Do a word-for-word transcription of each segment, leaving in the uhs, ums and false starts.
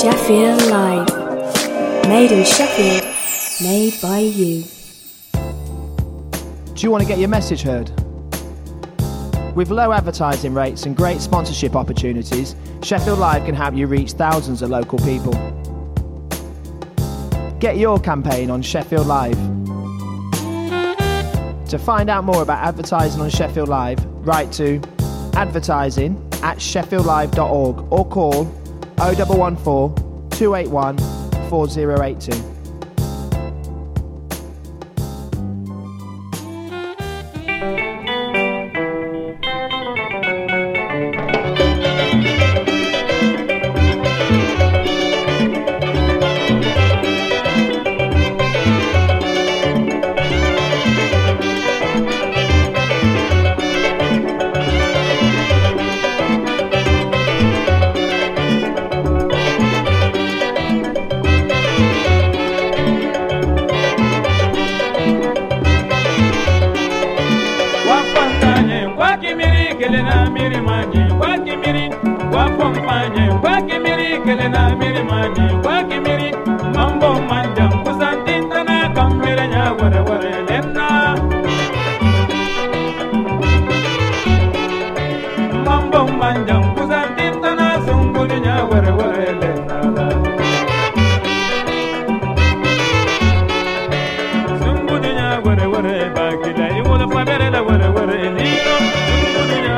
Sheffield Live. Made in Sheffield, made by you. Do you want to get your message heard? With low advertising rates and great sponsorship opportunities, Sheffield Live can help you reach thousands of local people. Get your campaign on Sheffield Live. To find out more about advertising on Sheffield Live, write to advertising at sheffield live dot org or call oh one one four, two eight one, four oh eight two.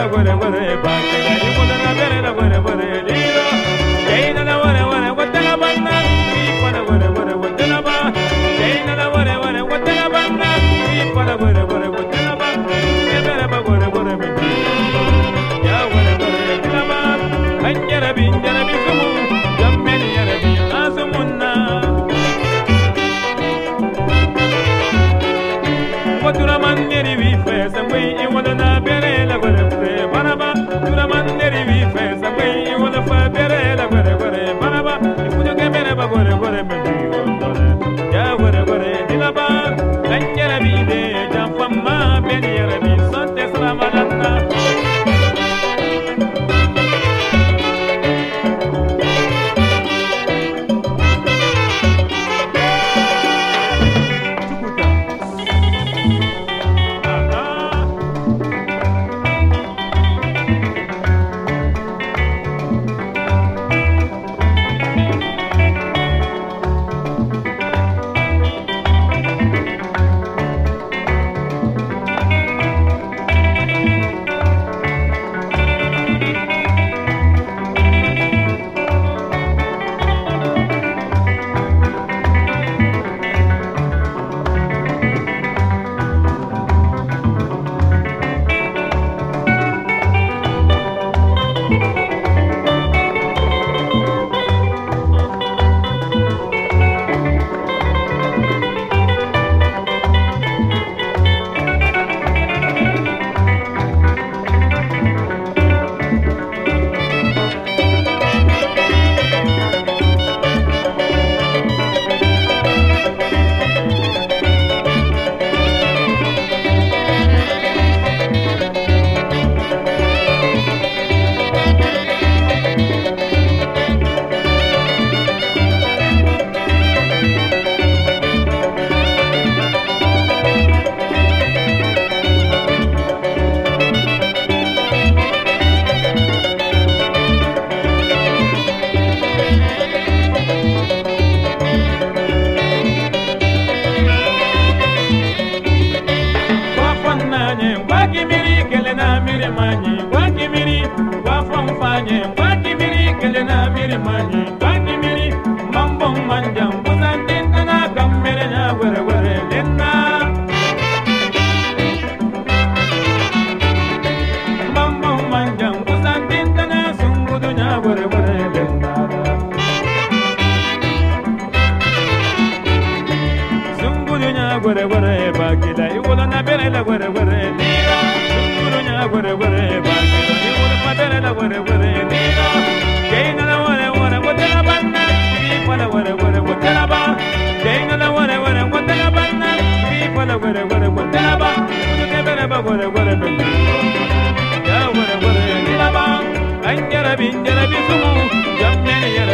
What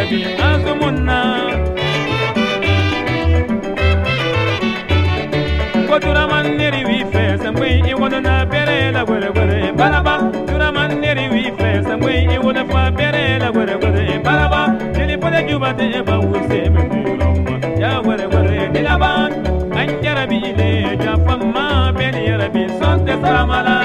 bi azumunna ko turaman neri wi fe sambwe i wono na bere la gwere gwere baraba turaman neri wi fe sambwe i wono fa bere la gwere gwere baraba jeli pole juba de ba wuse me romba ya gwere gwere dilaban anjara bi le ja famma beni rabi sonte salamala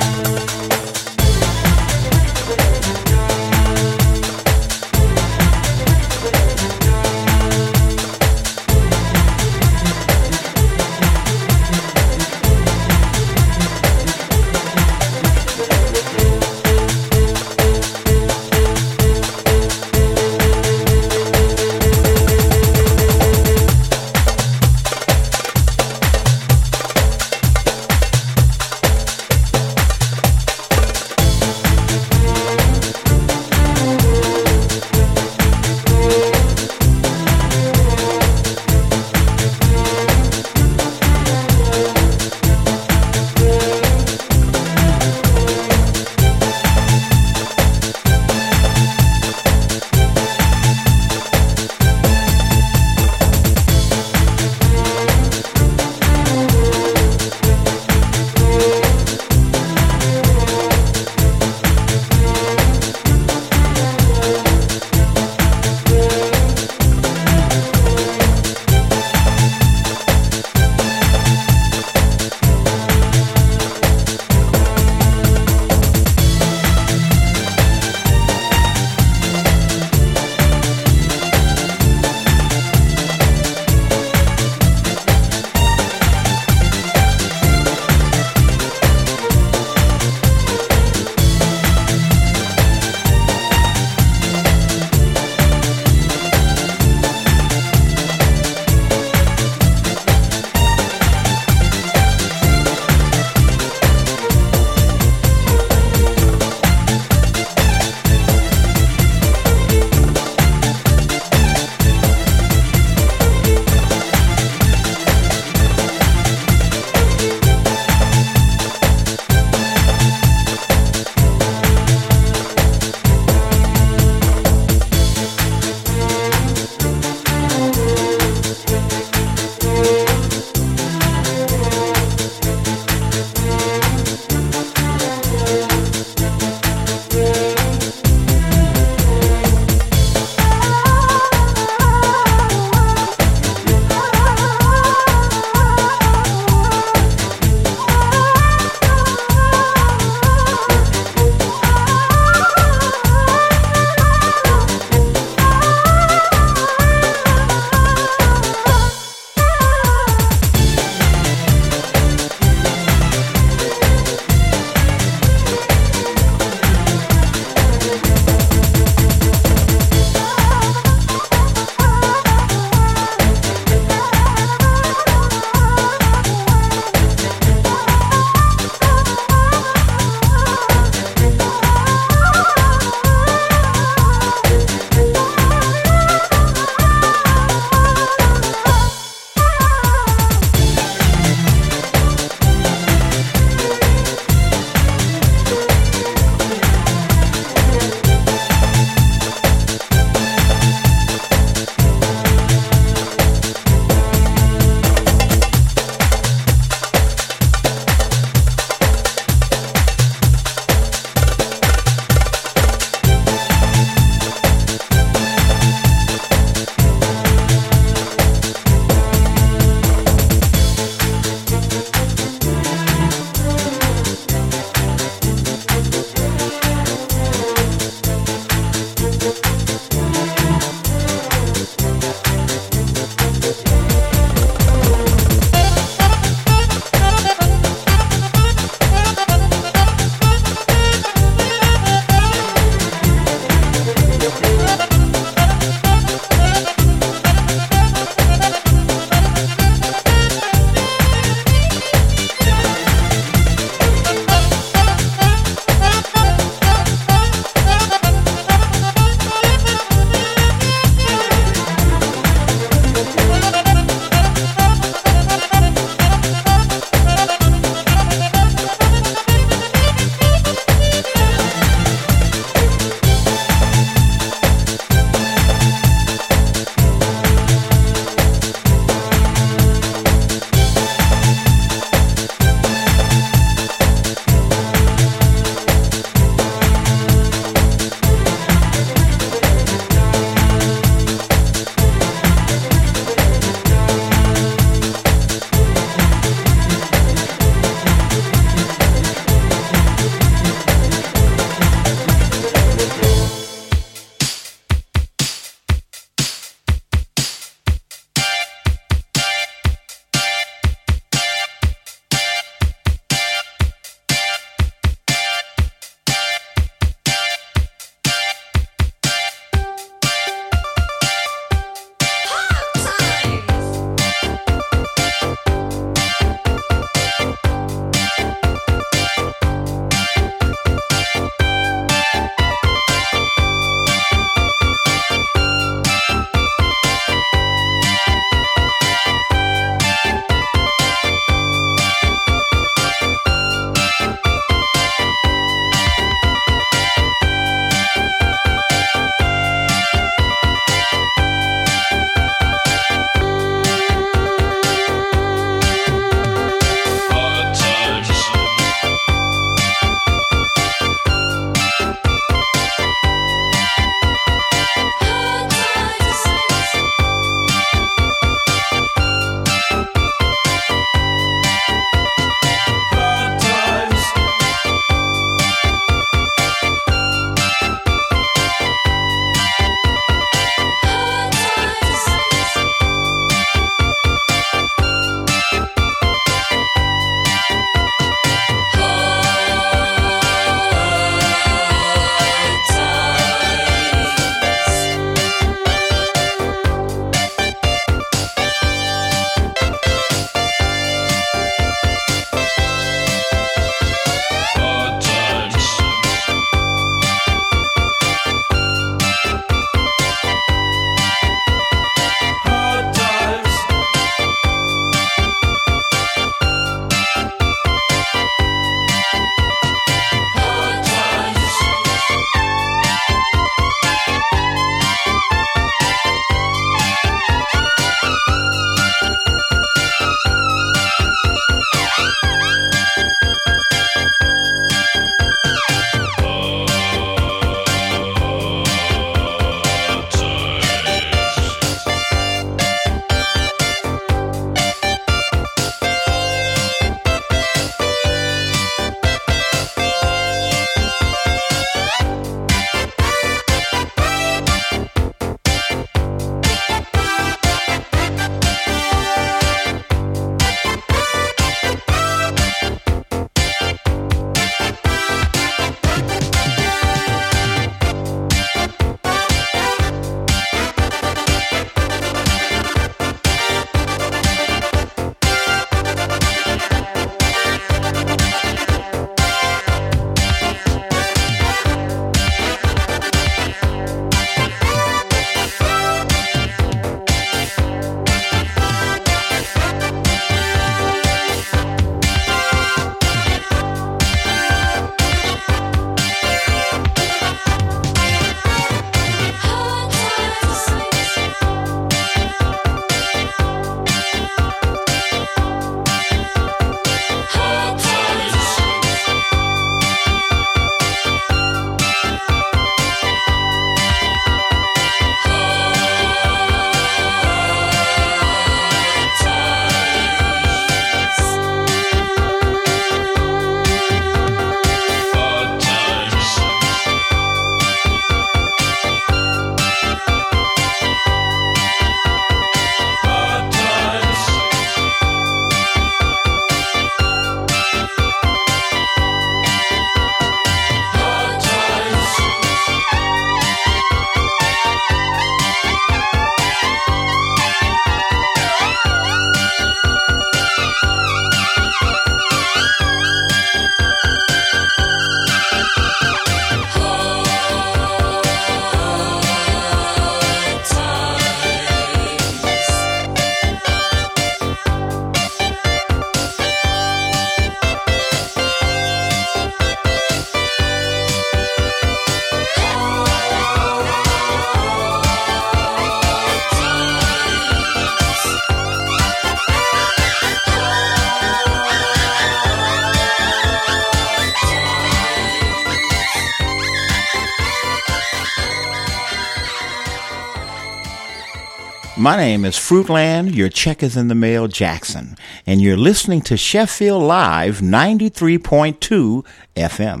My name is Fruitland, your check is in the mail, Jackson, and you're listening to Sheffield Live ninety-three point two F M.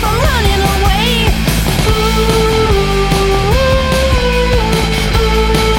Ooh, ooh, ooh.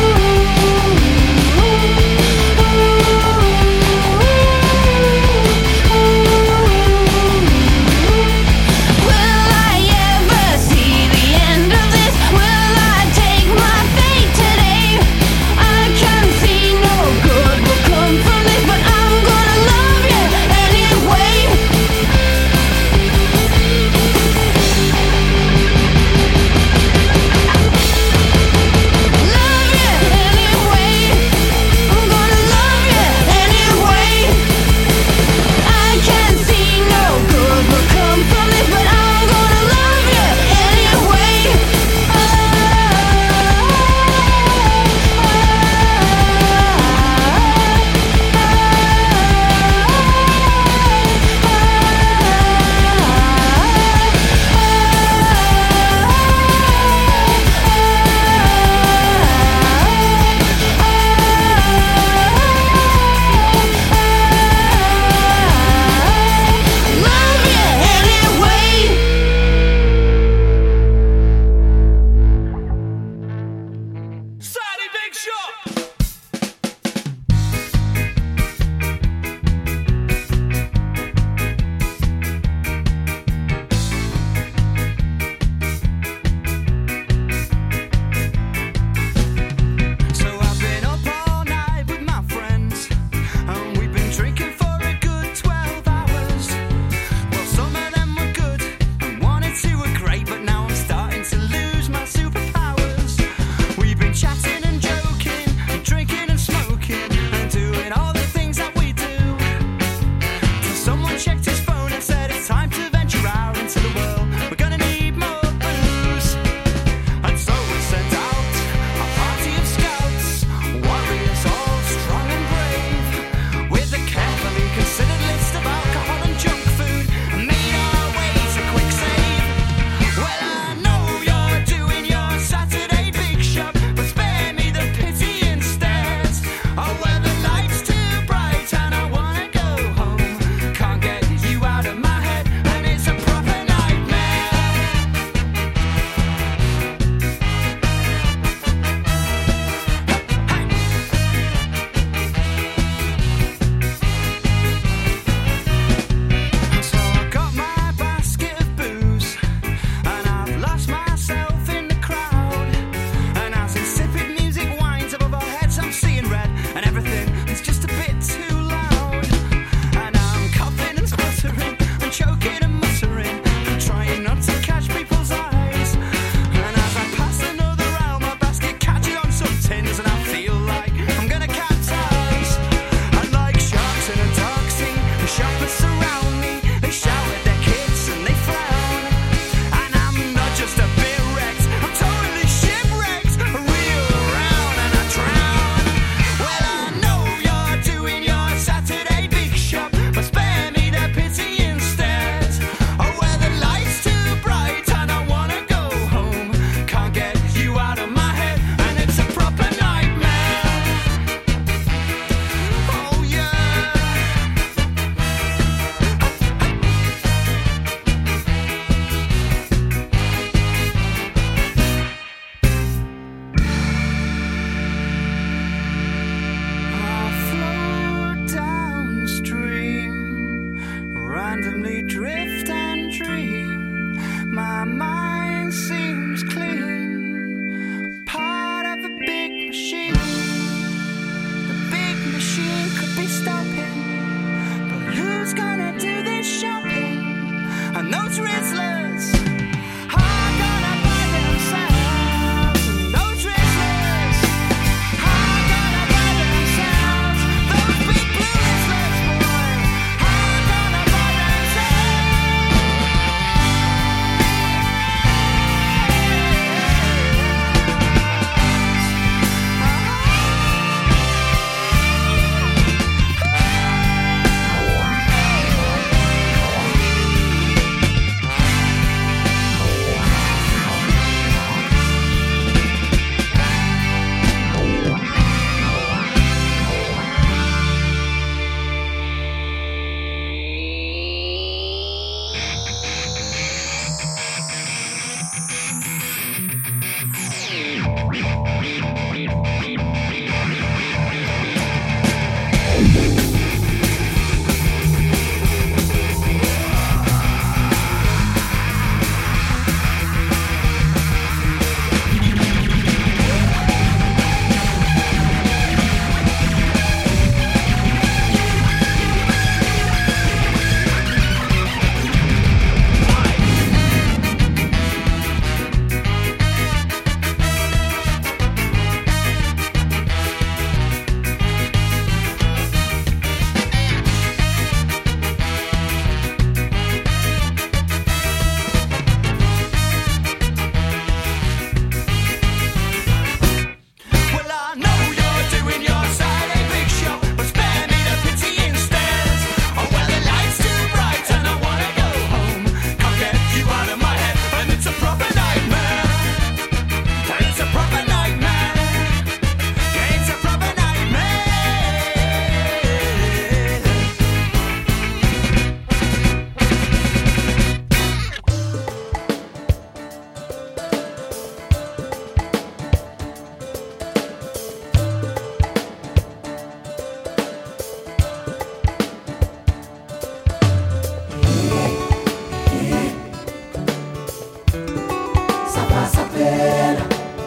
phela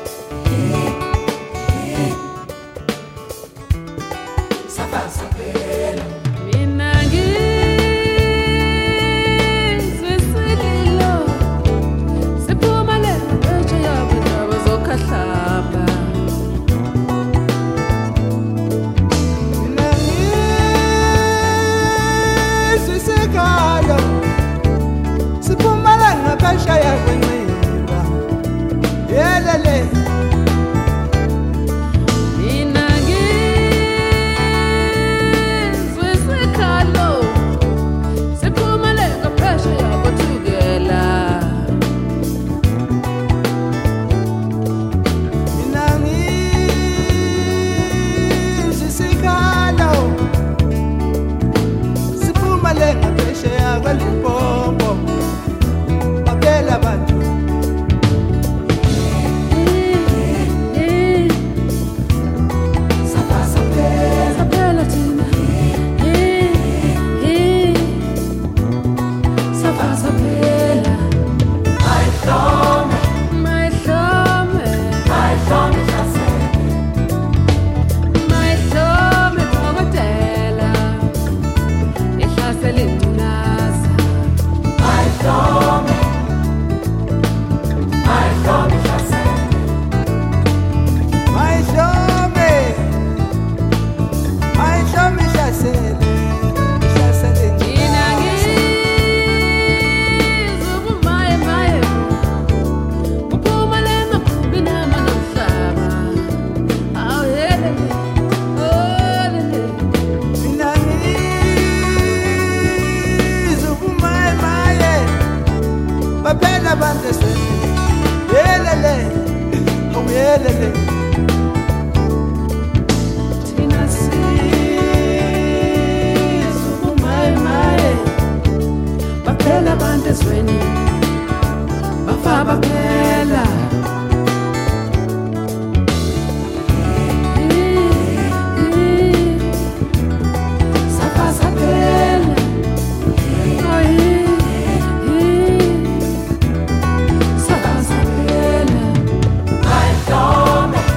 safa saphela mina ngizwisililo siphuma le nje yabo ndaba zokhahlamba mina ngizwisekalo siphuma la ngaphesheya kwenxiba yelele mina ngizwisikhalo siphuma le ngaphesheya kothukela mina ngizwisekalo siphuma le ngaphesheya kwaLimpopo babela bantu safa saphela saphela thina safa saphela ayihlome mayihlome ayihlome hlasele mayihlome dokotela ihlasela ingculaza ayihlome ayihlome hlasele ayihlome ayihlome hlasele hlasele Mina ngizubumaye maye uphuma lena binama nomhlaba awuhelele olele mina ngizubumaye maye baphela abantu esweni yelele awuyelele thina sizubumaye maye baphela abantu ezweni bafa baphela safa saphela safa saphela ayihlome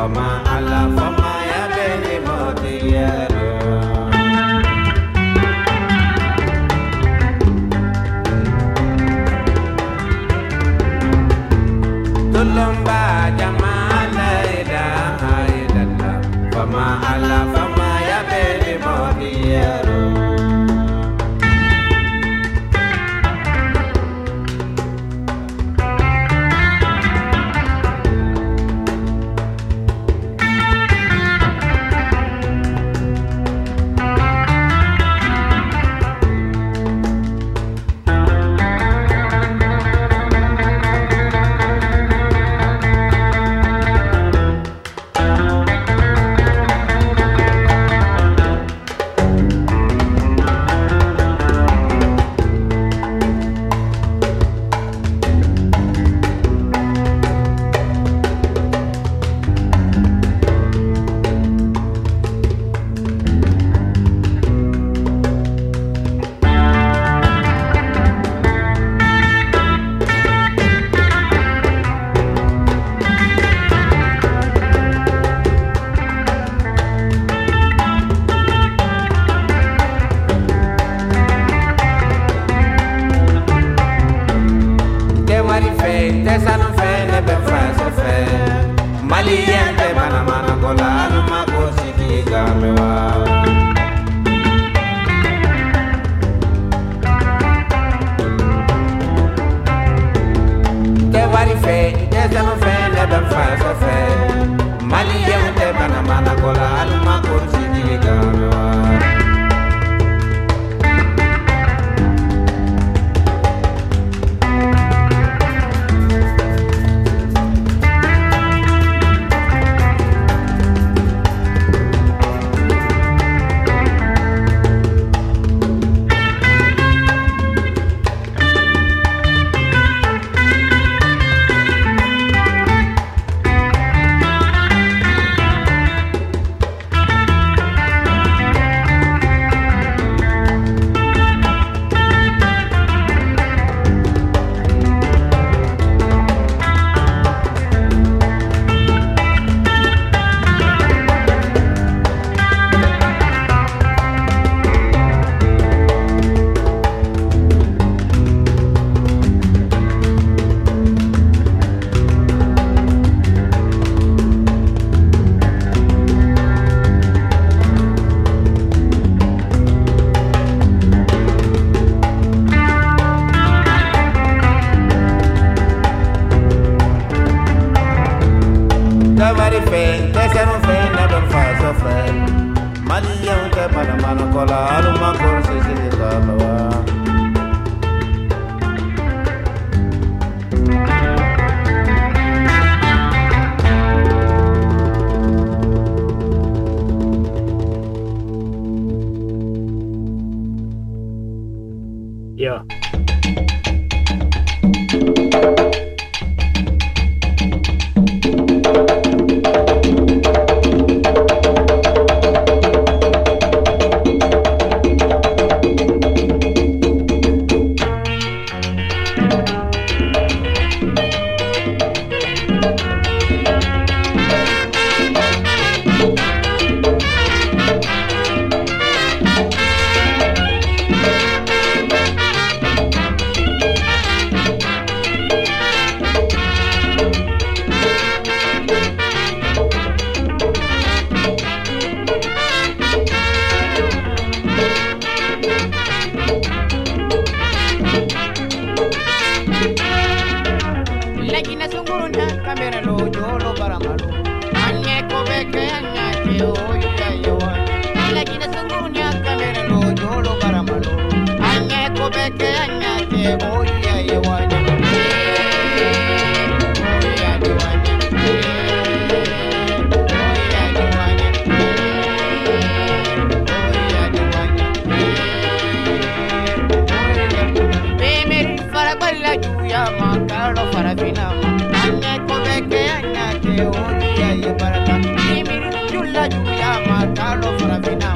fama ala fama ya beni motiyero tulumba jamala ida haidalla fama ala fama ya beni motiyero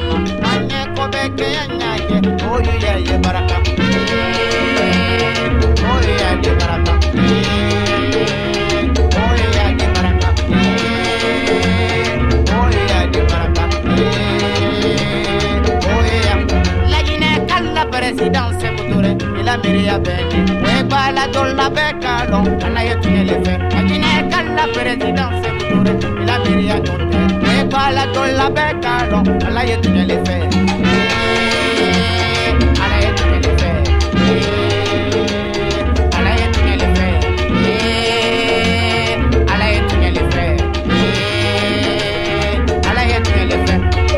Oh, yeah, yeah, baraka. biria beni we bala dolla bekalo ala yetunele fe ajine kala presidence kutore la biria dote we bala dolla bekalo ala yetunele fe ala yetunele fe ala yetunele fe ala yetunele fe ala yetunele fe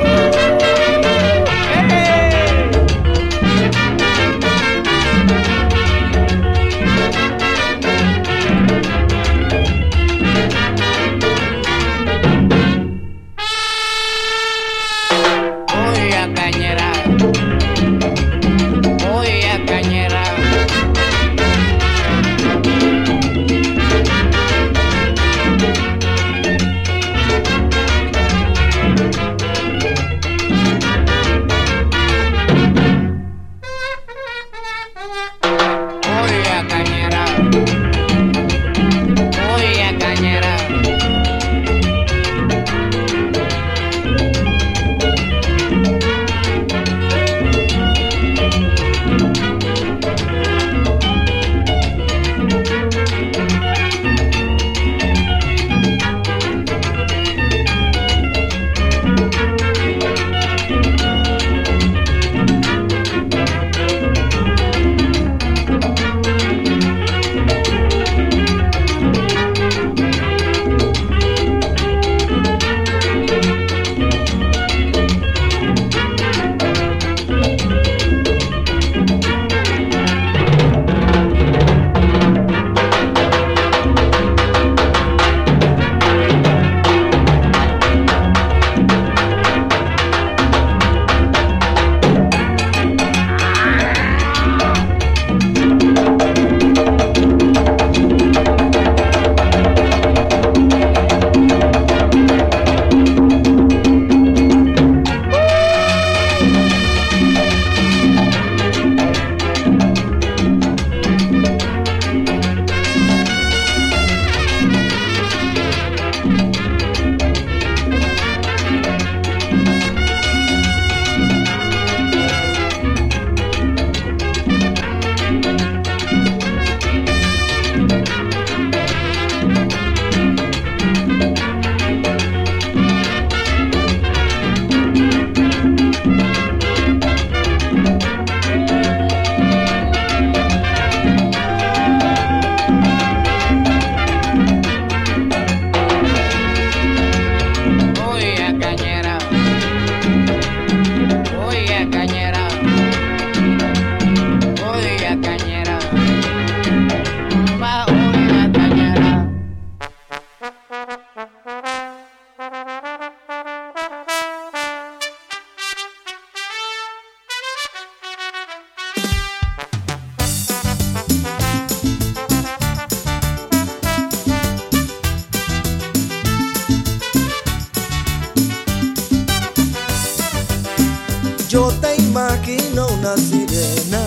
Yo te imagino una sirena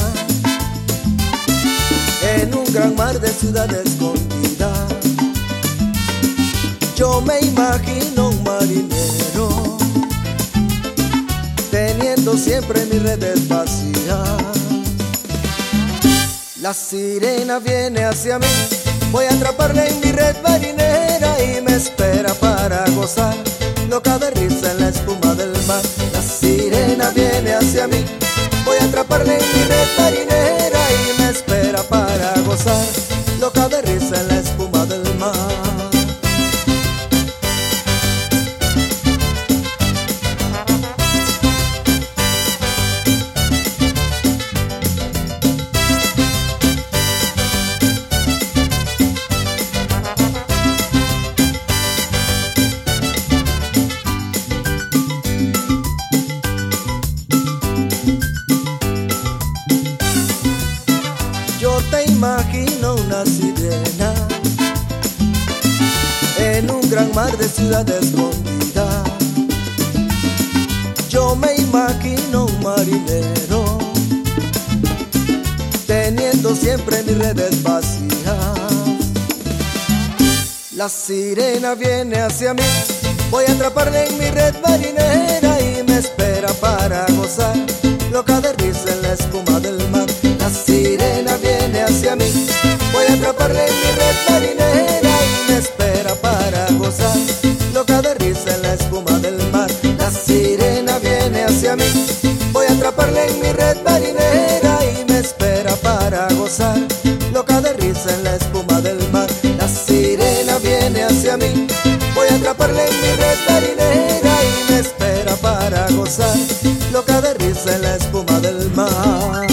en un gran mar de ciudad escondida. Yo me imagino un marinero teniendo siempre mis redes vacías. La sirena viene hacia mí, voy a atraparla en mi red marinera y me espera para gozar, loca de risa en la espuma del mar. La sirena viene hacia mí, voy a atraparla en mi red marinera y me espera para gozar, loca de risa en la espuma del mar. Imagino una sirena en un gran mar de ciudad escondida. Yo me imagino un marinero teniendo siempre mis redes vacías. La sirena viene hacia mí, voy a atraparla en mi red marinera y me espera para gozar, loca de risa en la espuma del mar. La sirena viene loca de risa en la espuma del mar. La sirena viene hacia mí, voy a atraparla en mi red marinera y me espera para gozar, loca de risa en la espuma del mar. La sirena viene hacia mí, voy a atraparla en mi red marinera y me espera para gozar, loca de risa en la espuma del mar.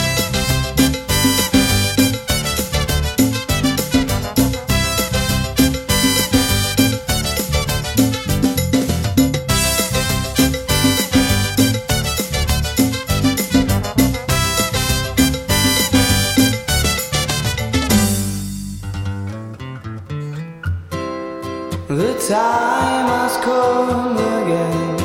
The time has come again,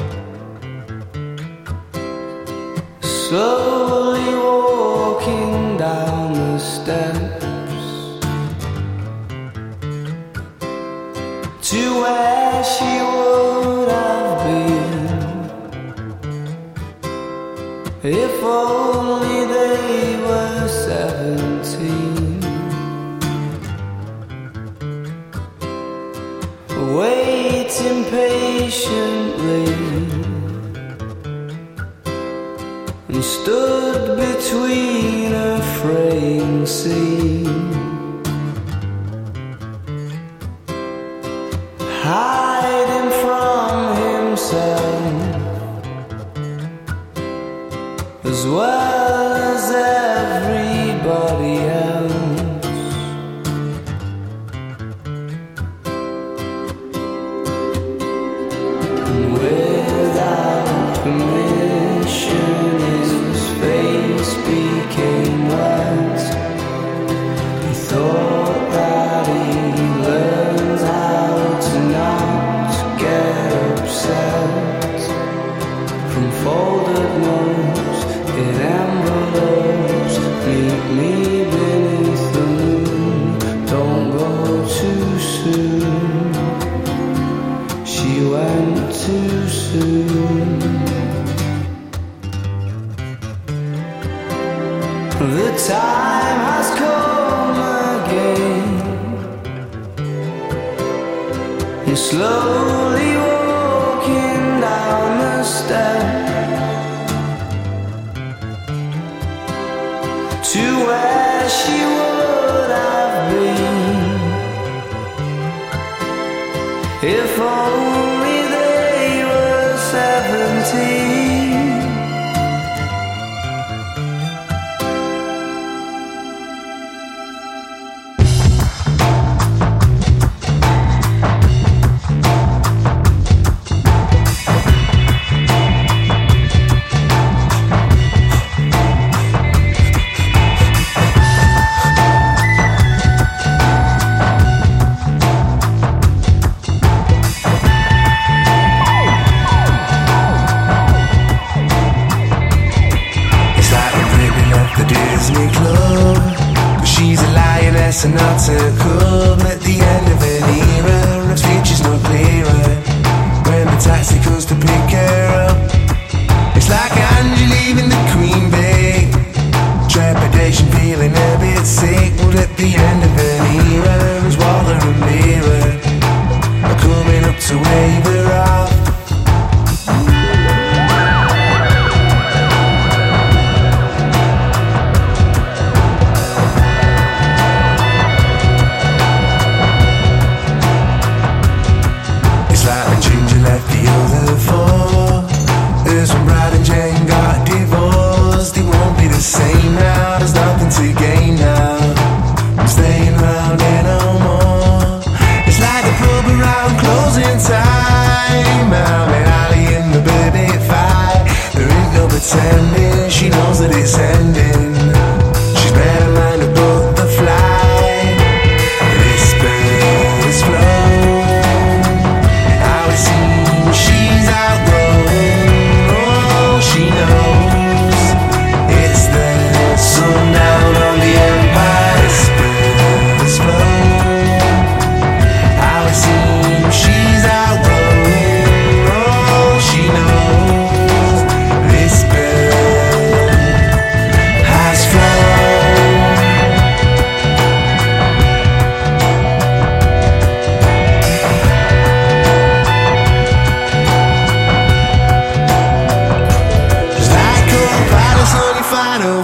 slowly walking down the steps to where she would have been if only they were seventeen. Waiting patiently and stood between a fraying scene, hiding from himself as well as everybody else. Without permission, his face became white. He thought that he learned how to not get upset. From folded notes in envelopes, meet me beneath the moon. Don't go too soon. She went too soon. The time has come again, and slowly walking down the steps to where she would have been if only they were seventeen.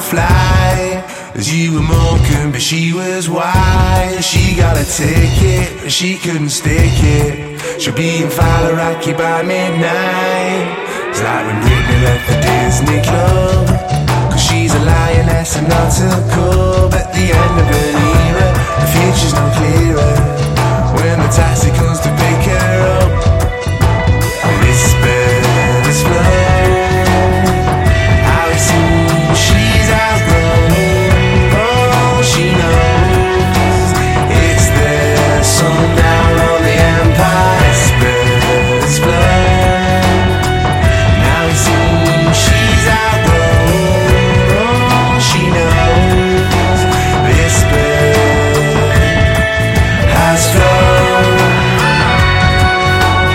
fly as you were milking, but she was wise. She got a ticket, but she couldn't stick it. She'll be in Fowler Rocky by midnight. It's like when Britney left the Disney Club, cause she's a lioness and not too cool. But the end of an era, the future's no clearer when the taxi comes to pick her up. Whisper, whisper, how it seems she's outgrown. Oh, she knows it's the sundown on the Empire. Whisper, whisper, now it seems she's outgrown. Oh, she knows whisper has flown.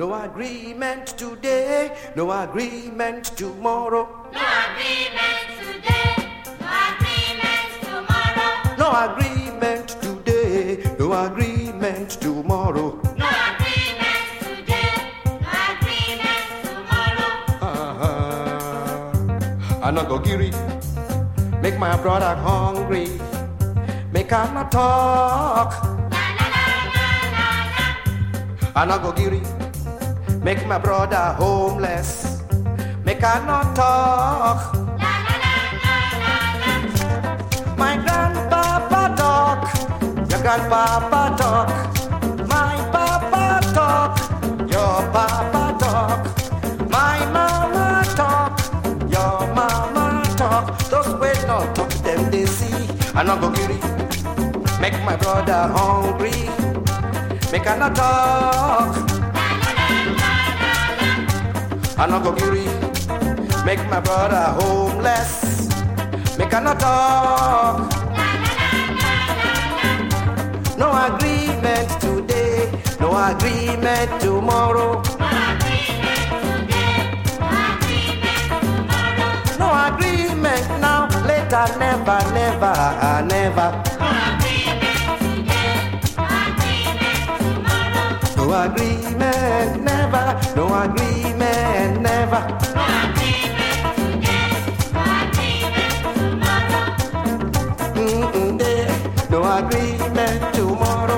no agreement today, no agreement tomorrow. No agreement today, no agreement tomorrow. No agreement today, no agreement tomorrow. No agreement today, no agreement tomorrow. Uh-huh. I no go giri, make my brother hungry, make her not talk. I no go giri, make my brother homeless, make her not talk. My grandpapa talk, your grandpapa talk. My papa talk, your papa talk. My mama talk, your mama talk. Those way not talk, them they see. I no go giri, make my brother hungry, make her not talk. I no go giri, make my brother homeless, make her not talk. No agreement today, no agreement tomorrow. No agreement now, later, never, never, never. No agreement, never. No agreement, never. Mm-mm, there. No agreement tomorrow.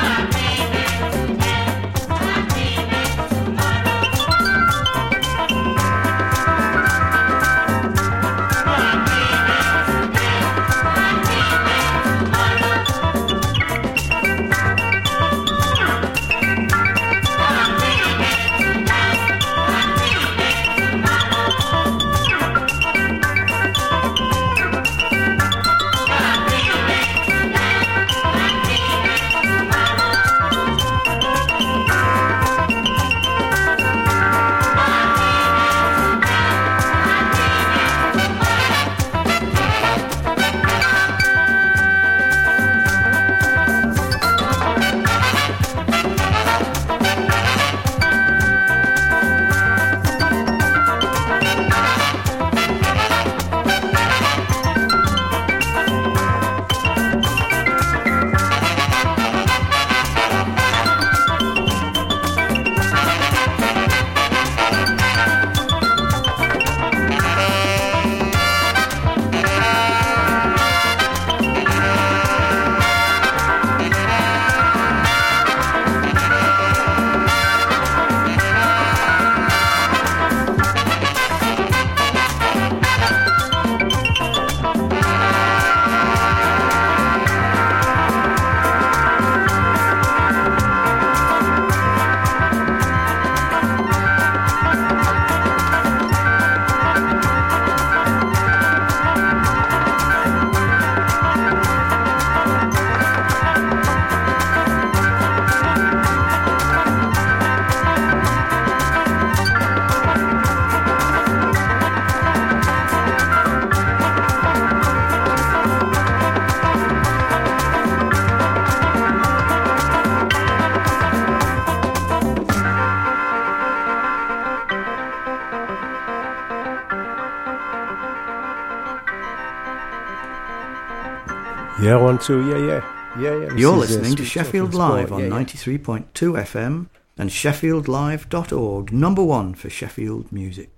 Yeah, one, two, yeah, yeah. yeah, yeah. You're This is, uh, listening to Sweet Sheffield Talking Sport, Live on yeah, yeah. ninety-three point two F M and sheffield live dot org, number one for Sheffield music.